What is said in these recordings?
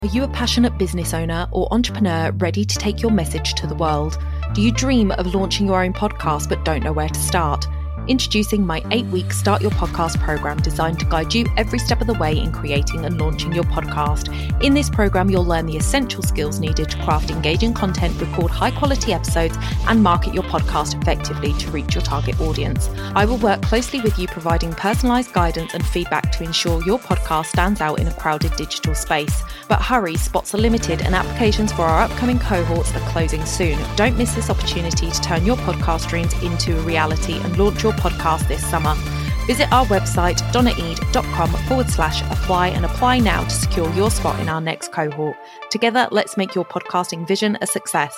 Are you a passionate business owner or entrepreneur ready to take your message to the world? Do you dream of launching your own podcast but don't know where to start? Introducing my 8-week Start Your Podcast program designed to guide you every step of the way in creating and launching your podcast. In this program, you'll learn the essential skills needed to craft engaging content, record high-quality episodes, and market your podcast effectively to reach your target audience. I will work closely with you, providing personalised guidance and feedback to ensure your podcast stands out in a crowded digital space. But hurry, spots are limited and applications for our upcoming cohorts are closing soon. Don't miss this opportunity to turn your podcast dreams into a reality and launch your podcast this summer. Visit our website donnaeade.com/apply and apply now to secure your spot in our next cohort. Together, let's make your podcasting vision a success.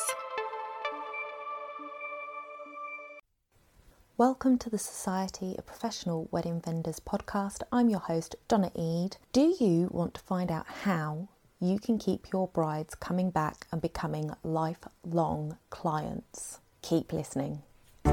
Welcome to the Society of Professional Wedding Vendors podcast. I'm your host, Donna Eade. Do you want to find out how you can keep your brides coming back and becoming lifelong clients? Keep listening.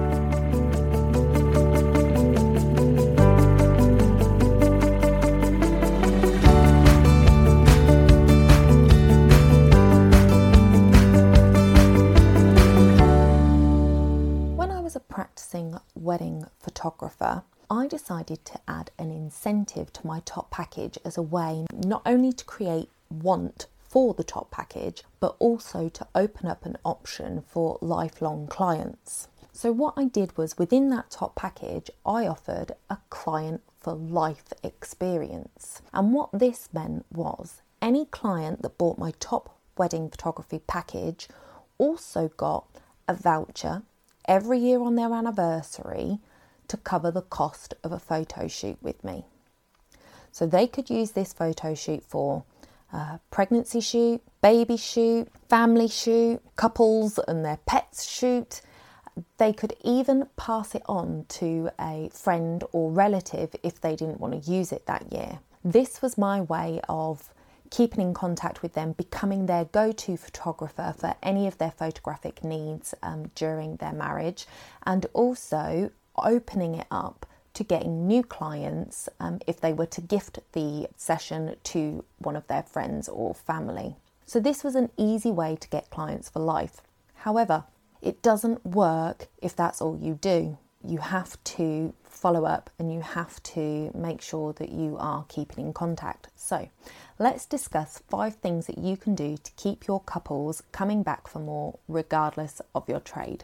Practicing wedding photographer, I decided to add an incentive to my top package as a way not only to create want for the top package, but also to open up an option for lifelong clients. So what I did was, within that top package, I offered a client for life experience. And what this meant was any client that bought my top wedding photography package also got a voucher every year on their anniversary to cover the cost of a photo shoot with me. So they could use this photo shoot for a pregnancy shoot, baby shoot, family shoot, couples and their pets shoot. They could even pass it on to a friend or relative if they didn't want to use it that year. This was my way of keeping in contact with them, becoming their go-to photographer for any of their photographic needs during their marriage, and also opening it up to getting new clients if they were to gift the session to one of their friends or family. So this was an easy way to get clients for life. However, it doesn't work if that's all you do. You have to follow up and you have to make sure that you are keeping in contact. So let's discuss 5 things that you can do to keep your couples coming back for more, regardless of your trade.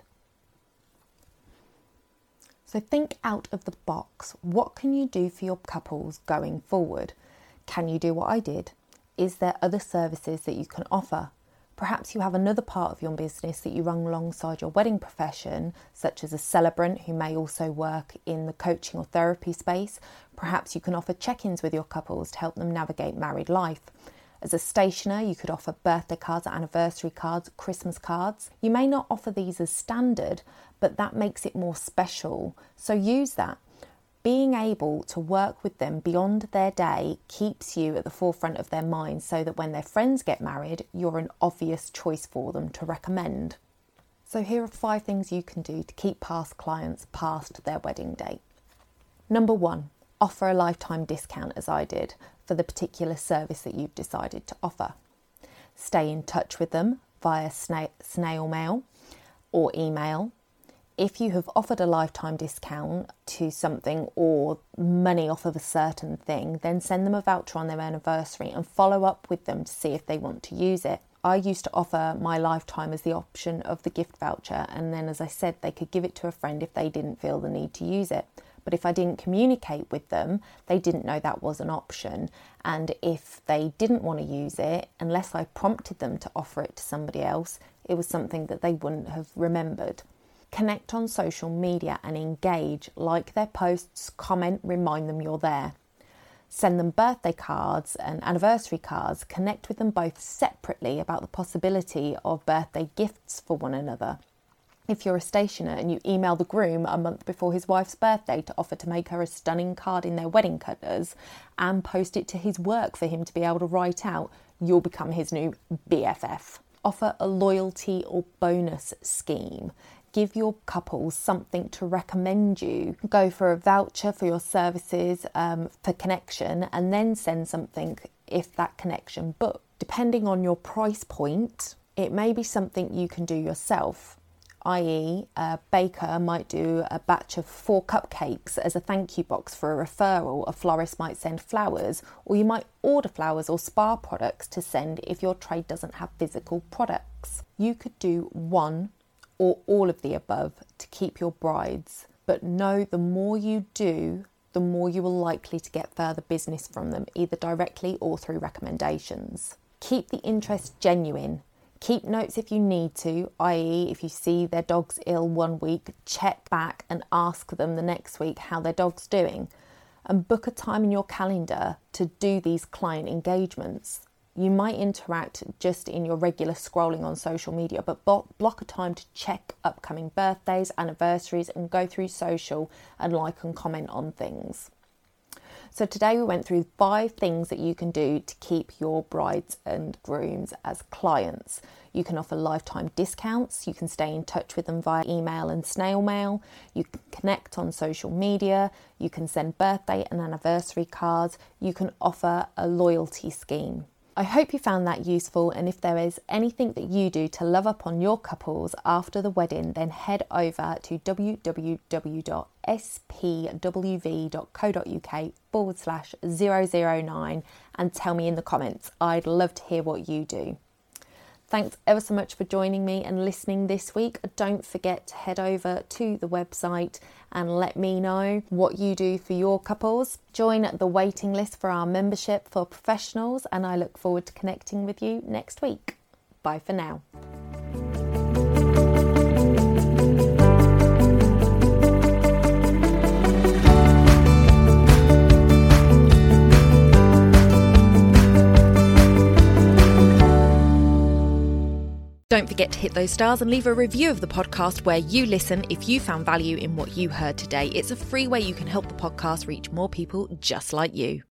So think out of the box. What can you do for your couples going forward? Can you do what I did? Is there other services that you can offer? Perhaps you have another part of your business that you run alongside your wedding profession, such as a celebrant who may also work in the coaching or therapy space. Perhaps you can offer check-ins with your couples to help them navigate married life. As a stationer, you could offer birthday cards, anniversary cards, Christmas cards. You may not offer these as standard, but that makes it more special. So use that. Being able to work with them beyond their day keeps you at the forefront of their minds, so that when their friends get married, you're an obvious choice for them to recommend. So here are 5 things you can do to keep past clients past their wedding date. Number 1, offer a lifetime discount, as I did, for the particular service that you've decided to offer. Stay in touch with them via snail mail or email. If you have offered a lifetime discount to something or money off of a certain thing, then send them a voucher on their anniversary and follow up with them to see if they want to use it. I used to offer my lifetime as the option of the gift voucher, and then, as I said, they could give it to a friend if they didn't feel the need to use it. But if I didn't communicate with them, they didn't know that was an option. And if they didn't want to use it, unless I prompted them to offer it to somebody else, it was something that they wouldn't have remembered. Connect on social media and engage. Like their posts, comment, remind them you're there. Send them birthday cards and anniversary cards. Connect with them both separately about the possibility of birthday gifts for one another. If you're a stationer and you email the groom a month before his wife's birthday to offer to make her a stunning card in their wedding colours and post it to his work for him to be able to write out, you'll become his new BFF. Offer a loyalty or bonus scheme. Give your couple something to recommend you. Go for a voucher for your services for connection, and then send something if that connection books. Depending on your price point, it may be something you can do yourself, i.e. a baker might do a batch of 4 cupcakes as a thank you box for a referral. A florist might send flowers, or you might order flowers or spa products to send if your trade doesn't have physical products. You could do one or all of the above to keep your brides, but know the more you do, the more you are likely to get further business from them, either directly or through recommendations. Keep the interest genuine. Keep notes if you need to, i.e. if you see their dog's ill one week, check back and ask them the next week how their dog's doing, and book a time in your calendar to do these client engagements. You might interact just in your regular scrolling on social media, but block a time to check upcoming birthdays, anniversaries, and go through social and like and comment on things. So today we went through 5 things that you can do to keep your brides and grooms as clients. You can offer lifetime discounts, you can stay in touch with them via email and snail mail, you can connect on social media, you can send birthday and anniversary cards, you can offer a loyalty scheme. I hope you found that useful, and if there is anything that you do to love up on your couples after the wedding, then head over to www.spwv.co.uk/009 and tell me in the comments. I'd love to hear what you do. Thanks ever so much for joining me and listening this week. Don't forget to head over to the website and let me know what you do for your couples. Join the waiting list for our membership for professionals, and I look forward to connecting with you next week. Bye for now. Don't forget to hit those stars and leave a review of the podcast where you listen if you found value in what you heard today. It's a free way you can help the podcast reach more people just like you.